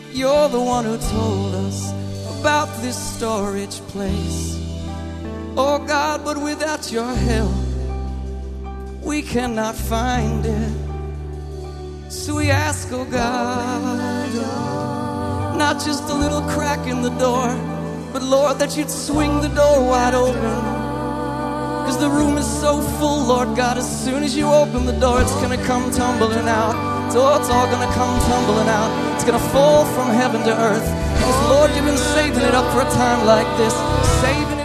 You're the one who told us about this storage place. Oh God, but without your help, we cannot find it. So we ask, oh God, not just a little crack in the door, but Lord, that you'd swing the door wide open. Because the room is so full, Lord God, as soon as you open the door, it's gonna come tumbling out. Oh, it's all gonna come tumbling out. It's gonna fall from heaven to earth. Because Lord, you've been saving it up for a time like this. Saving